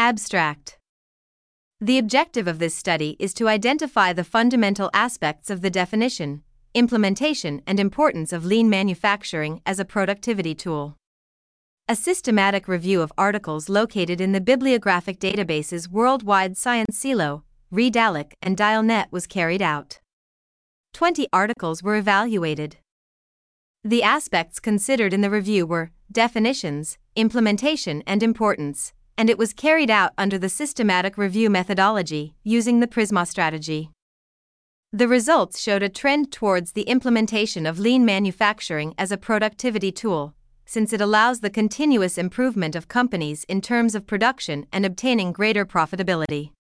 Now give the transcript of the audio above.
Abstract. The objective of this study is to identify the fundamental aspects of the definition, implementation, and importance of lean manufacturing as a productivity tool. A systematic review of articles located in the bibliographic databases Worldwide Science Silo, Redalyc, and Dialnet was carried out. 20 articles were evaluated. The aspects considered in the review were definitions, implementation, and importance, and it was carried out under the systematic review methodology using the PRISMA strategy. The results showed a trend towards the implementation of lean manufacturing as a productivity tool, since it allows the continuous improvement of companies in terms of production and obtaining greater profitability.